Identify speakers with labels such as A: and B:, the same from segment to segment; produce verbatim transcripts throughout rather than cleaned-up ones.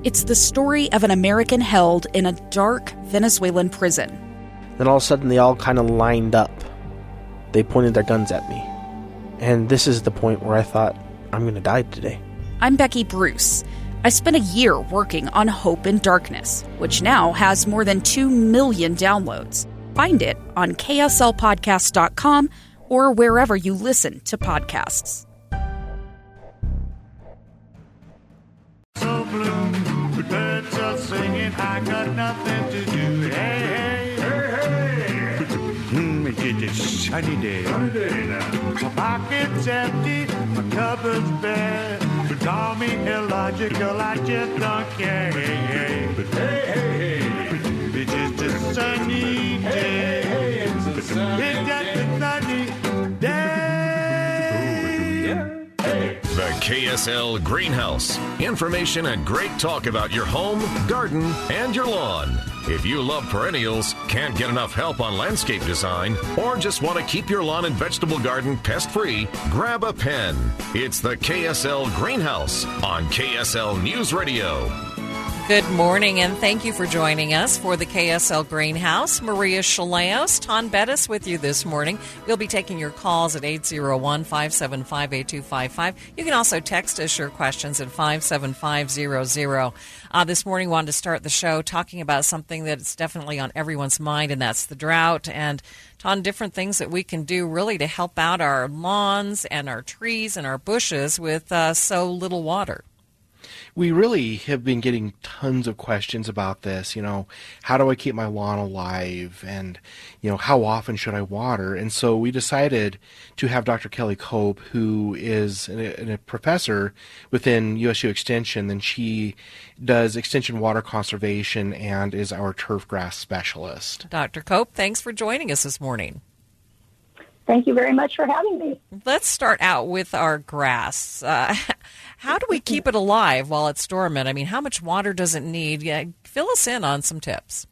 A: It's the story of an American held in a dark Venezuelan prison.
B: Then all of a sudden they all kind of lined up. They pointed their guns at me. And this is the point where I thought, I'm going to die today.
A: I'm Becky Bruce. I spent a year working on Hope in Darkness, which now has more than two million downloads. Find it on K S L podcast dot com or wherever you listen to podcasts.
C: So blue, the birds are singing, I got nothing to do. Hey, hey, hey, hey. Mm, it's a sunny day. Sunny day now. My pocket's empty, my cupboard's bare. But call me illogical, I just don't care. Hey, hey, hey, hey, hey. It's just a sunny day. Hey, hey, hey, it's a sunny day. It's just a sunny day.
D: The K S L Greenhouse. Information and great talk about your home, garden, and your lawn. If you love perennials, can't get enough help on landscape design, or just want to keep your lawn and vegetable garden pest-free, grab a pen. It's the K S L Greenhouse on K S L News Radio.
E: Good morning, and thank you for joining us for the K S L Greenhouse. Maria Shilaos, Ton Bettis with you this morning. We'll be taking your calls at eight oh one, five seven five, eight two five five. You can also text us your questions at five seven five zero zero. Uh, this morning, we wanted to start the show talking about something that's definitely on everyone's mind, and that's the drought. And Ton, different things that we can do really to help out our lawns and our trees and our bushes with uh, so little water.
B: We really have been getting tons of questions about this. You know, how do I keep my lawn alive? And, you know, how often should I water? And so we decided to have Doctor Kelly Cope, who is a, a professor within U S U Extension, and she does extension water conservation and is our turf grass specialist.
E: Doctor Cope, thanks for joining us this morning.
F: Thank you very much for having me.
E: Let's start out with our grass. Uh, how do we keep it alive while it's dormant? I mean, how much water does it need? Yeah, fill us in on some tips.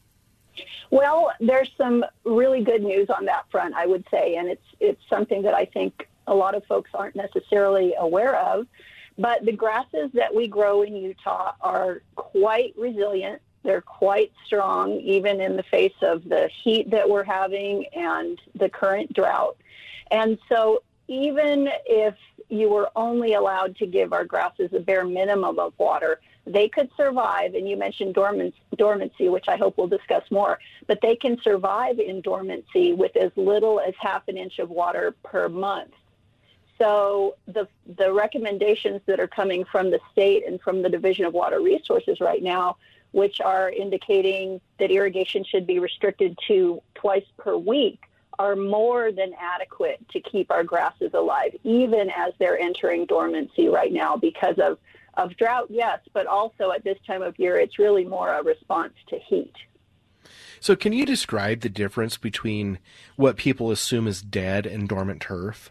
F: Well, there's some really good news on that front, I would say, and it's it's something that I think a lot of folks aren't necessarily aware of. But the grasses that we grow in Utah are quite resilient. They're quite strong, even in the face of the heat that we're having and the current drought. And so even if you were only allowed to give our grasses a bare minimum of water, they could survive. And you mentioned dormancy, which I hope we'll discuss more, but they can survive in dormancy with as little as half an inch of water per month. So the the recommendations that are coming from the state and from the Division of Water Resources right now, which are indicating that irrigation should be restricted to twice per week, are more than adequate to keep our grasses alive, even as they're entering dormancy right now because of, of drought, yes, but also at this time of year, it's really more a response to heat.
B: So can you describe the difference between what people assume is dead and dormant turf?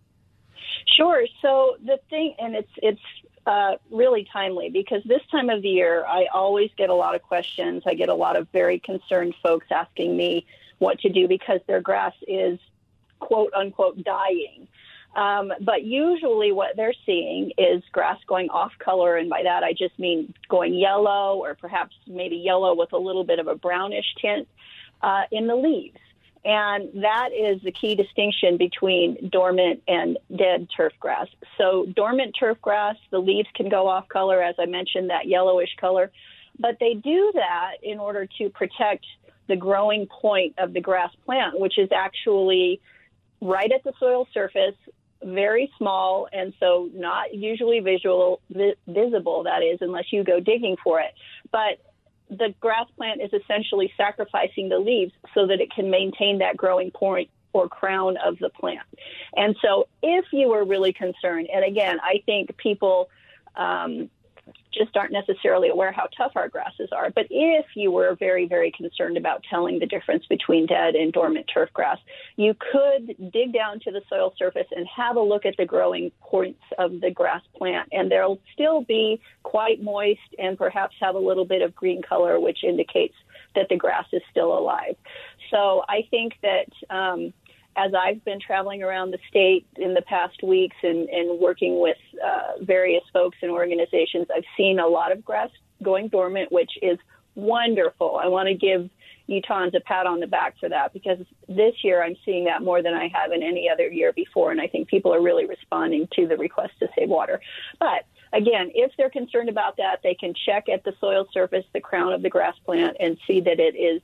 F: Sure. So the thing, and it's it's Uh, really timely, because this time of the year, I always get a lot of questions. I get a lot of very concerned folks asking me what to do because their grass is, quote unquote, dying. Um, but usually what they're seeing is grass going off color. And by that, I just mean going yellow, or perhaps maybe yellow with a little bit of a brownish tint uh, in the leaves. And that is the key distinction between dormant and dead turf grass. So dormant turf grass, the leaves can go off color, as I mentioned, that yellowish color. But they do that in order to protect the growing point of the grass plant, which is actually right at the soil surface, very small, and so not usually visual, vi- visible, that is, unless you go digging for it. But the grass plant is essentially sacrificing the leaves so that it can maintain that growing point or crown of the plant. And so if you were really concerned, and again, I think people um, just aren't necessarily aware how tough our grasses are, but if you were very, very concerned about telling the difference between dead and dormant turf grass, you could dig down to the soil surface and have a look at the growing points of the grass plant, and they'll still be quite moist and perhaps have a little bit of green color, which indicates that the grass is still alive. So I think that um, as I've been traveling around the state in the past weeks and, and working with uh, various folks and organizations, I've seen a lot of grass going dormant, which is wonderful. I want to give Utahns a pat on the back for that, because this year I'm seeing that more than I have in any other year before, and I think people are really responding to the request to save water. But again, if they're concerned about that, they can check at the soil surface, the crown of the grass plant, and see that it is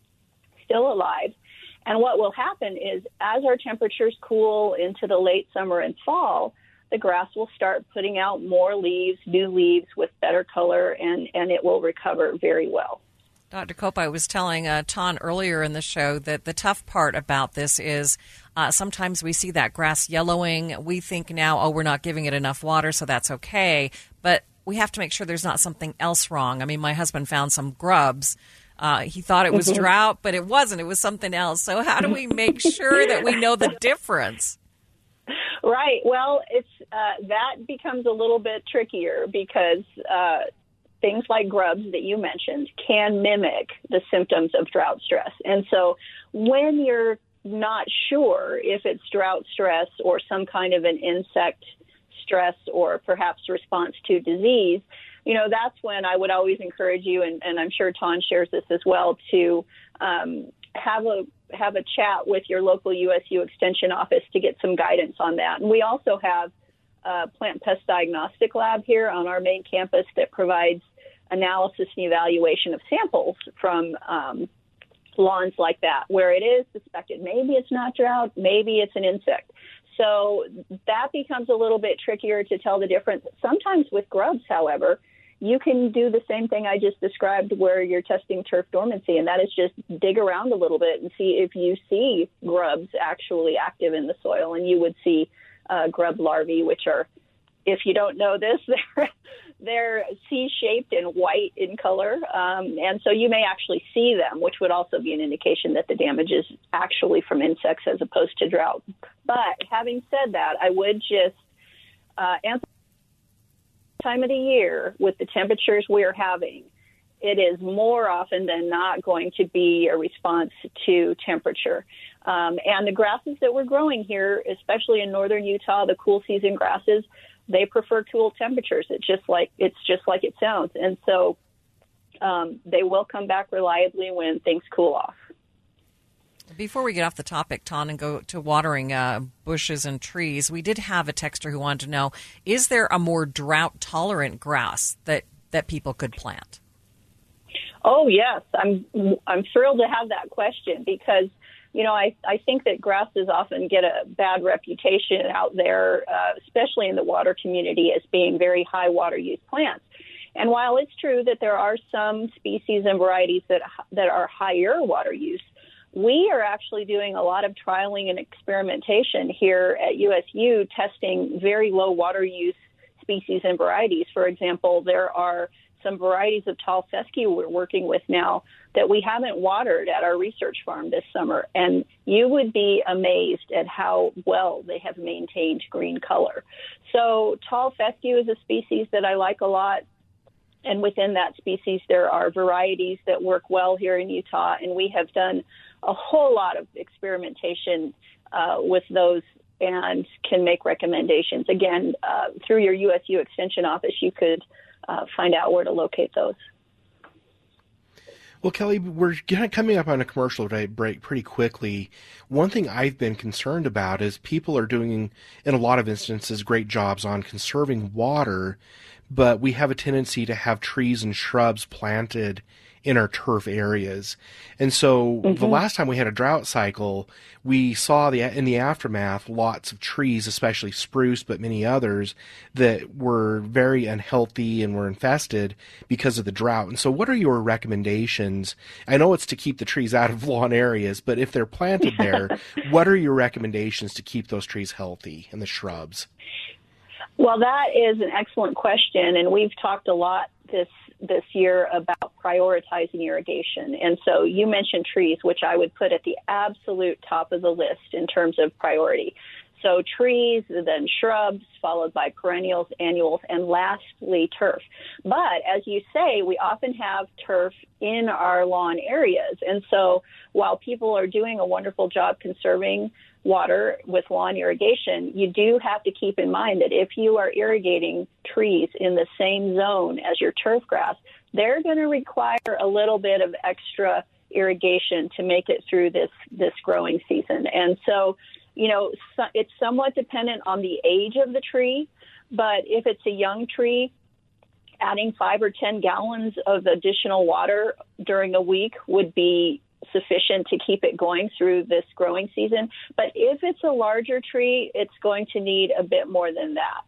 F: still alive. And what will happen is, as our temperatures cool into the late summer and fall, the grass will start putting out more leaves, new leaves with better color, and, and it will recover very well.
E: Doctor Cope, I was telling uh, Ton earlier in the show that the tough part about this is uh, sometimes we see that grass yellowing. We think now, oh, we're not giving it enough water, so that's okay. But we have to make sure there's not something else wrong. I mean, my husband found some grubs. Uh, he thought it was
F: mm-hmm.
E: drought, but it wasn't. It was something else. So how do we make sure that we know the difference?
F: Right. Well, it's uh, that becomes a little bit trickier because uh, things like grubs that you mentioned can mimic the symptoms of drought stress. And so when you're not sure if it's drought stress or some kind of an insect stress or perhaps response to disease, you know, that's when I would always encourage you, and, and I'm sure Ton shares this as well, to um, have a have a chat with your local U S U Extension office to get some guidance on that. And we also have a plant pest diagnostic lab here on our main campus that provides analysis and evaluation of samples from um, lawns like that, where it is suspected maybe it's not drought, maybe it's an insect. So that becomes a little bit trickier to tell the difference. Sometimes with grubs, however, you can do the same thing I just described where you're testing turf dormancy, and that is just dig around a little bit and see if you see grubs actually active in the soil. And you would see uh, grub larvae, which are, if you don't know this, they're, they're C-shaped and white in color. Um, and so you may actually see them, which would also be an indication that the damage is actually from insects as opposed to drought. But having said that, I would just uh, answer time of the year with the temperatures we're having, it is more often than not going to be a response to temperature. Um, and the grasses that we're growing here, especially in northern Utah, the cool season grasses, they prefer cool temperatures. It's just like it's just like it sounds. And so um, they will come back reliably when things cool off.
E: Before we get off the topic, Ton, and go to watering uh, bushes and trees, we did have a texter who wanted to know, is there a more drought-tolerant grass that, that people could plant?
F: Oh, yes. I'm I'm thrilled to have that question because, you know, I, I think that grasses often get a bad reputation out there, uh, especially in the water community, as being very high water use plants. And while it's true that there are some species and varieties that that are higher water use, we are actually doing a lot of trialing and experimentation here at U S U, testing very low water use species and varieties. For example, there are some varieties of tall fescue we're working with now that we haven't watered at our research farm this summer. And you would be amazed at how well they have maintained green color. So tall fescue is a species that I like a lot. And within that species, there are varieties that work well here in Utah. And we have done a whole lot of experimentation uh, with those and can make recommendations. Again, uh, through your U S U Extension office, you could uh, find out where to locate those.
B: Well, Kelly, we're coming up on a commercial break pretty quickly. One thing I've been concerned about is people are doing, in a lot of instances, great jobs on conserving water, but we have a tendency to have trees and shrubs planted in our turf areas. And so mm-hmm. the last time we had a drought cycle, we saw the in the aftermath lots of trees, especially spruce, but many others, that were very unhealthy and were infested because of the drought. And so what are your recommendations? I know it's to keep the trees out of lawn areas, but if they're planted there, what are your recommendations to keep those trees healthy and the shrubs?
F: Well, that is an excellent question, and we've talked a lot this this year about prioritizing irrigation. And so you mentioned trees, which I would put at the absolute top of the list in terms of priority. So trees, then shrubs, followed by perennials, annuals, and lastly, turf. But as you say, we often have turf in our lawn areas. And so while people are doing a wonderful job conserving water with lawn irrigation, you do have to keep in mind that if you are irrigating trees in the same zone as your turf grass, they're going to require a little bit of extra irrigation to make it through this, this growing season. And so, you know, so it's somewhat dependent on the age of the tree, but if it's a young tree, adding five or ten gallons of additional water during a week would be sufficient to keep it going through this growing season. But if it's a larger tree, it's going to need a bit more than that.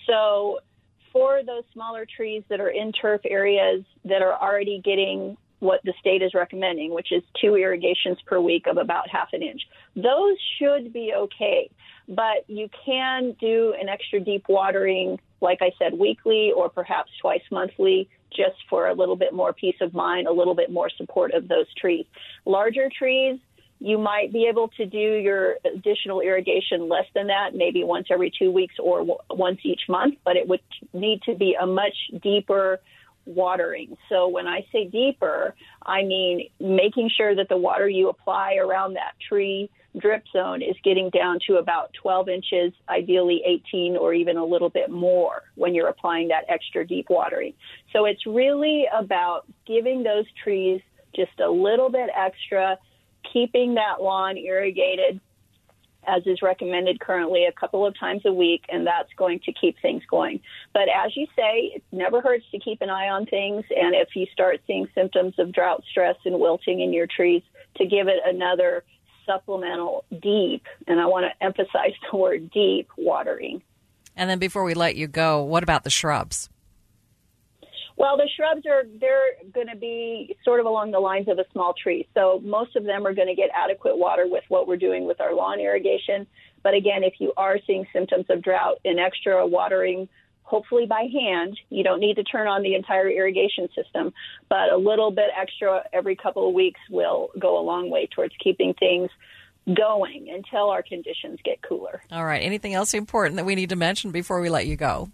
F: So for those smaller trees that are in turf areas that are already getting what the state is recommending, which is two irrigations per week of about half an inch, those should be okay. But you can do an extra deep watering, like I said, weekly or perhaps twice monthly, just for a little bit more peace of mind, a little bit more support of those trees. Larger trees, you might be able to do your additional irrigation less than that, maybe once every two weeks or w- once each month, but it would need to be a much deeper watering. So when I say deeper, I mean making sure that the water you apply around that tree drip zone is getting down to about twelve inches, ideally eighteen or even a little bit more when you're applying that extra deep watering. So it's really about giving those trees just a little bit extra, keeping that lawn irrigated as is recommended currently a couple of times a week, and that's going to keep things going. But as you say, it never hurts to keep an eye on things, and if you start seeing symptoms of drought stress and wilting in your trees, to give it another supplemental deep, and I want to emphasize the word deep, watering.
E: And then before we let you go, what about the shrubs?
F: Well, the shrubs are, they're going to be sort of along the lines of a small tree. So most of them are going to get adequate water with what we're doing with our lawn irrigation. But again, if you are seeing symptoms of drought, an extra watering, hopefully by hand, you don't need to turn on the entire irrigation system, but a little bit extra every couple of weeks will go a long way towards keeping things going until our conditions get cooler.
E: All right. Anything else important that we need to mention before we let you go?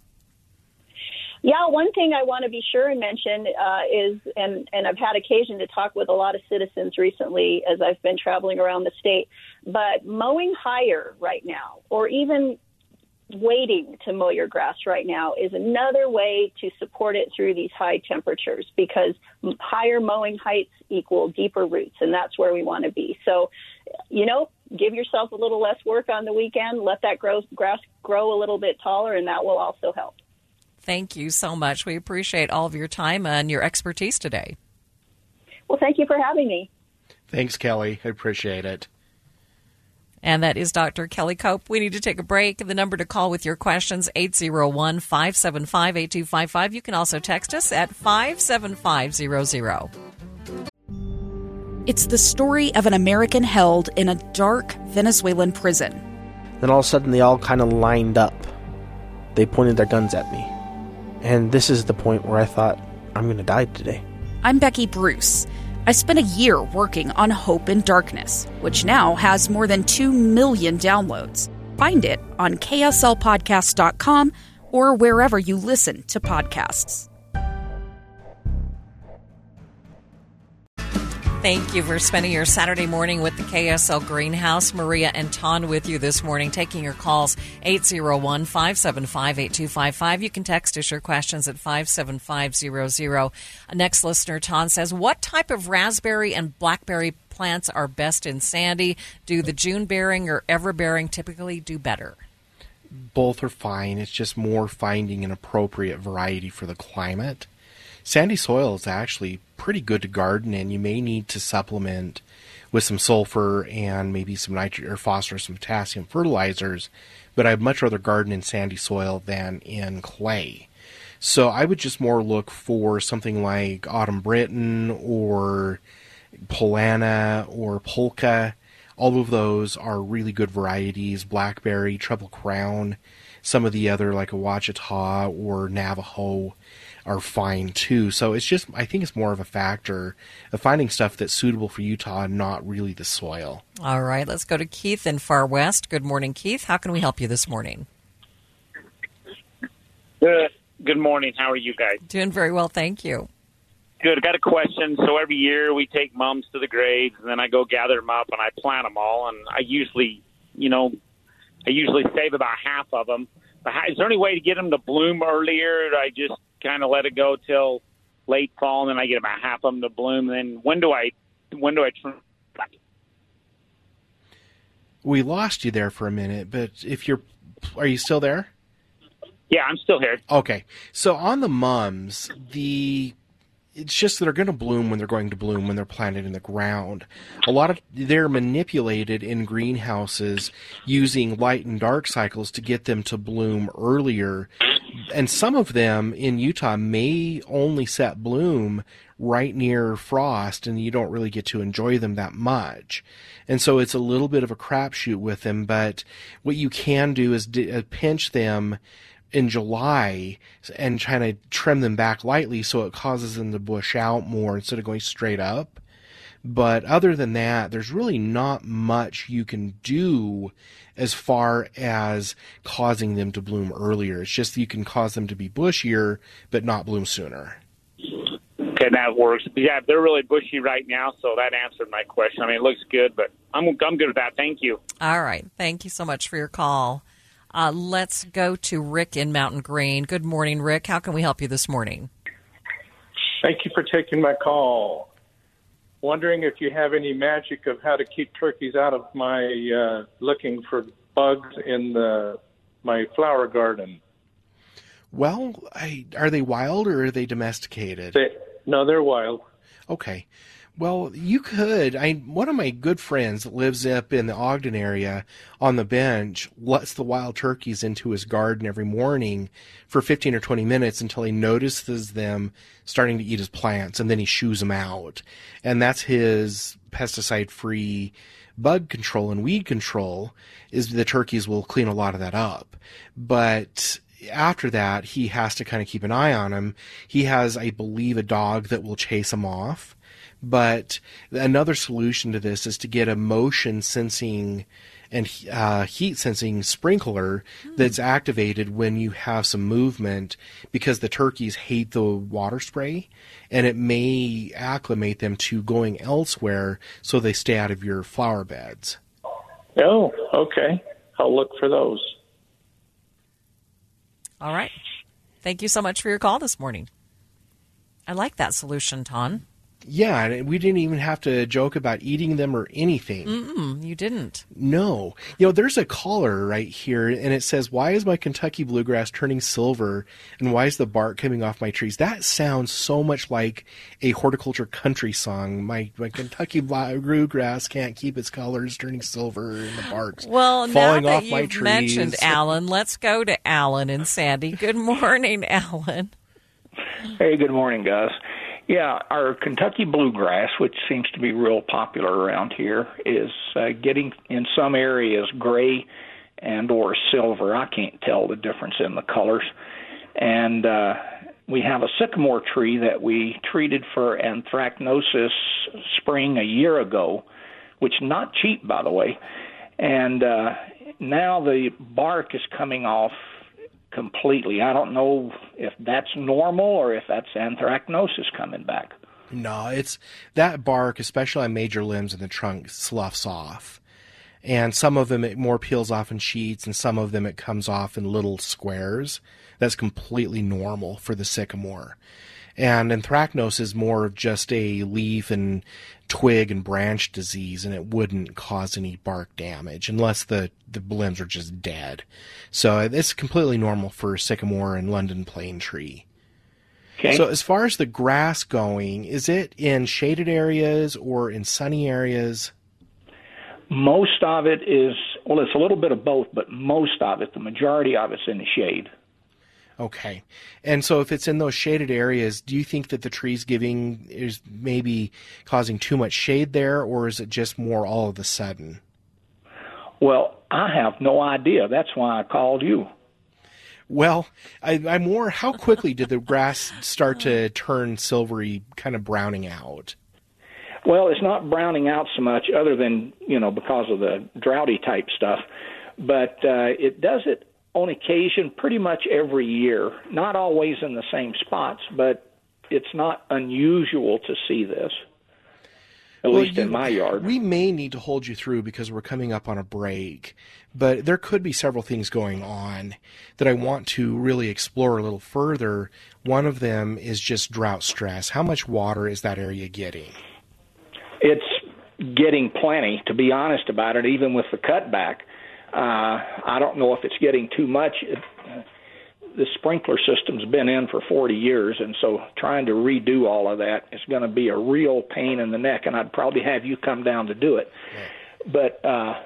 F: Yeah, one thing I want to be sure and mention uh, is, and, and I've had occasion to talk with a lot of citizens recently as I've been traveling around the state, but mowing higher right now, or even waiting to mow your grass right now, is another way to support it through these high temperatures, because higher mowing heights equal deeper roots, and that's where we want to be. So, you know, give yourself a little less work on the weekend, let that grow, grass grow a little bit taller, and that will also help.
E: Thank you so much. We appreciate all of your time and your expertise today.
F: Well, thank you for having me.
B: Thanks, Kelly. I appreciate it.
E: And that is Doctor Kelly Cope. We need to take a break. The number to call with your questions, eight zero one, five seven five, eight two five five. You can also text us at five seven five zero zero.
A: It's the story of an American held in a dark Venezuelan prison.
G: Then all of a sudden they all kind of lined up. They pointed their guns at me. And this is the point where I thought, I'm going to die today.
A: I'm Becky Bruce. I spent a year working on Hope in Darkness, which now has more than two million downloads. Find it on K S L podcast dot com or wherever you listen to podcasts.
E: Thank you for spending your Saturday morning with the K S L Greenhouse. Maria and Ton with you this morning, taking your calls, eight zero one, five seven five, eight two five five. You can text us your questions at five seven five zero zero. Next listener, Ton, says, what type of raspberry and blackberry plants are best in Sandy? Do the June-bearing or ever-bearing typically do better?
B: Both are fine. It's just more finding an appropriate variety for the climate. Sandy soil is actually pretty good to garden in. You may need to supplement with some sulfur and maybe some nitrogen or phosphorus and potassium fertilizers, but I'd much rather garden in sandy soil than in clay. So I would just more look for something like Autumn Britain or Polana or Polka. All of those are really good varieties. Blackberry, Triple Crown, some of the other like a Ouachita or Navajo. are fine too. So it's just, I think it's more of a factor of finding stuff that's suitable for Utah and not really the soil.
E: All right, let's go to Keith in Far West. Good morning, Keith. How can we help you this morning?
H: Good. Good morning. How are you guys?
E: Doing very well, thank you.
H: Good. I got a question. So every year we take mums to the grades, and then I go gather them up and I plant them all. And I usually, you know, I usually save about half of them. But how, is there any way to get them to bloom earlier? Or do I just kind of let it go till late fall, and then I get about half of them to bloom? And then when do I, when do I trim?
B: We lost you there for a minute, but if you're, are you still there?
H: Yeah, I'm still here.
B: Okay. So on the mums, the it's just that they're going to bloom when they're going to bloom when they're planted in the ground. A lot of they're manipulated in greenhouses using light and dark cycles to get them to bloom earlier. And some of them in Utah may only set bloom right near frost, and you don't really get to enjoy them that much. And so it's a little bit of a crapshoot with them, but what you can do is d- pinch them in July and trying to trim them back lightly so it causes them to bush out more instead of going straight up. But other than that, there's really not much you can do as far as causing them to bloom earlier. It's just you can cause them to be bushier but not bloom sooner.
H: Okay, that works. Yeah, they're really bushy right now, so that answered my question. I mean, it looks good, but I'm I'm good with that. Thank you.
E: All right. Thank you so much for your call. Uh, let's go to Rick in Mountain Green. Good morning, Rick. How can we help you this morning?
I: Thank you for taking my call. Wondering if you have any magic of how to keep turkeys out of my uh, looking for bugs in the my flower garden.
B: Well, I, are they wild or are they domesticated?
I: They, no, they're wild.
B: Okay. Well, you could. I one of my good friends that lives up in the Ogden area on the bench lets the wild turkeys into his garden every morning for fifteen or twenty minutes until he notices them starting to eat his plants, and then he shoos them out. And that's his pesticide-free bug control and weed control, is the turkeys will clean a lot of that up. But after that, he has to kind of keep an eye on them. He has, I believe, a dog that will chase them off. But another solution to this is to get a motion sensing and uh, heat sensing sprinkler mm. that's activated when you have some movement, because the turkeys hate the water spray, and it may acclimate them to going elsewhere so they stay out of your flower beds.
I: Oh, okay. I'll look for those.
E: All right. Thank you so much for your call this morning. I like that solution, Ton.
B: Yeah, and we didn't even have to joke about eating them or anything.
E: Mm-mm, you didn't.
B: No. You know, there's a caller right here, and it says, why is my Kentucky bluegrass turning silver, and why is the bark coming off my trees? That sounds so much like a horticulture country song. My, my Kentucky bluegrass can't keep its colors turning silver, and the bark's
E: well,
B: falling
E: now
B: off
E: that
B: my
E: you've
B: trees.
E: mentioned Alan, let's go to Alan and Sandy. Good morning, Alan.
J: Hey, good morning, guys. Yeah, our Kentucky bluegrass, which seems to be real popular around here, is uh, getting in some areas gray and or silver. I can't tell the difference in the colors. And uh, we have a sycamore tree that we treated for anthracnosis spring a year ago, which not cheap, by the way. And uh, now the bark is coming off completely. I don't know if that's normal or if that's anthracnosis coming back.
B: No, it's that bark, especially on major limbs in the trunk, sloughs off. And some of them it more peels off in sheets, and some of them it comes off in little squares. That's completely normal for the sycamore. And anthracnose is more of just a leaf and twig and branch disease, and it wouldn't cause any bark damage unless the, the limbs are just dead. So it's completely normal for sycamore and London plane tree.
J: Okay.
B: So as far as the grass going, is it in shaded areas or in sunny areas?
J: Most of it is, well, it's a little bit of both, but most of it, the majority of it's in the shade.
B: Okay. And so if it's in those shaded areas, do you think that the tree's giving is maybe causing too much shade there, or is it just more all of a sudden?
J: Well, I have no idea. That's why I called you.
B: Well, I, I'm more, how quickly did the grass start to turn silvery, kind of browning out?
J: Well, it's not browning out so much other than, you know, because of the droughty type stuff. But uh, it does it on occasion pretty much every year. Not always in the same spots, but it's not unusual to see this. At
B: well,
J: least
B: you,
J: in my yard.
B: We may need to hold you through because we're coming up on a break, but there could be several things going on that I want to really explore a little further. One of them is just drought stress. How much water is that area getting?
J: It's getting plenty, to be honest about it, even with the cutback. Uh, I don't know if it's getting too much. It, uh, the sprinkler system's been in for forty years, and so trying to redo all of that is going to be a real pain in the neck, and I'd probably have you come down to do it. Yeah. But uh,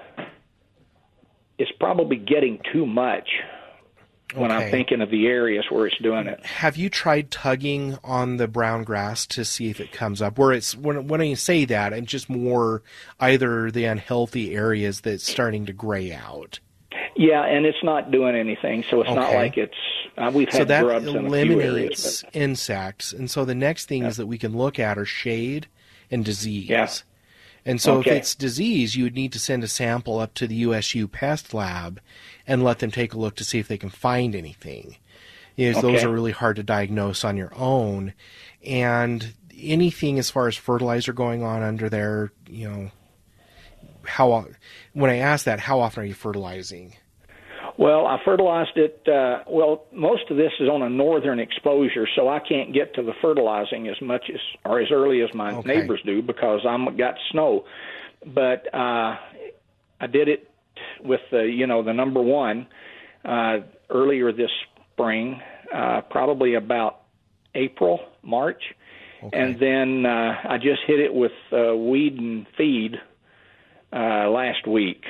J: it's probably getting too much when
B: okay.
J: I'm thinking of the areas where it's doing it.
B: Have you tried tugging on the brown grass to see if it comes up? Where it's when when I say that, I'm just more either the unhealthy areas that's starting to gray out.
J: Yeah, and it's not doing anything, so it's okay. not like it's. Uh, we've
B: so
J: had
B: that
J: grubs in a few areas.
B: eliminates
J: But...
B: insects, and so the next things yeah. that we can look at are shade and disease.
J: Yeah.
B: And so
J: okay.
B: if it's disease, you would need to send a sample up to the U S U Pest Lab and let them take a look to see if they can find anything. You know, okay. Those are really hard to diagnose on your own. And anything as far as fertilizer going on under there, you know, how when I ask that, how often are you fertilizing?
J: Well, I fertilized it. Uh, well, most of this is on a northern exposure, so I can't get to the fertilizing as much as or as early as my
B: okay.
J: neighbors do because I'm got snow. But uh, I did it with the you know the number one uh, earlier this spring, uh, probably about April, March, okay. and then uh, I just hit it with uh, weed and feed uh, last week.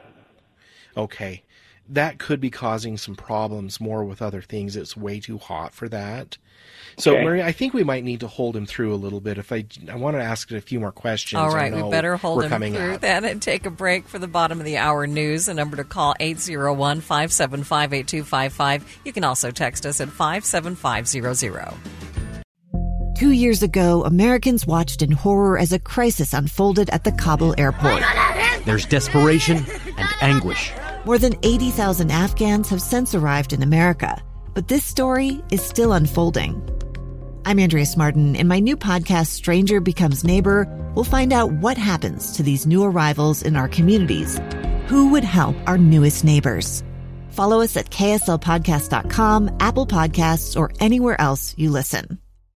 B: Okay. That could be causing some problems more with other things. It's way too hot for that. So,
J: okay.
B: Maria, I think we might need to hold him through a little bit. If I, I want to ask a few more questions.
E: All right, we better hold him through
B: up.
E: that and take a break for the bottom of the hour news. The number to call eight zero one, five seven five, eight two five five. You can also text us at five seven five zero zero.
K: Two years ago, Americans watched in horror as a crisis unfolded at the Kabul airport.
L: There's desperation and anguish.
K: More than eighty thousand Afghans have since arrived in America, but this story is still unfolding. I'm Andrea Smartin. In my new podcast, Stranger Becomes Neighbor, we'll find out what happens to these new arrivals in our communities. Who would help our newest neighbors? Follow us at K S L podcast dot com, Apple Podcasts, or anywhere else you listen.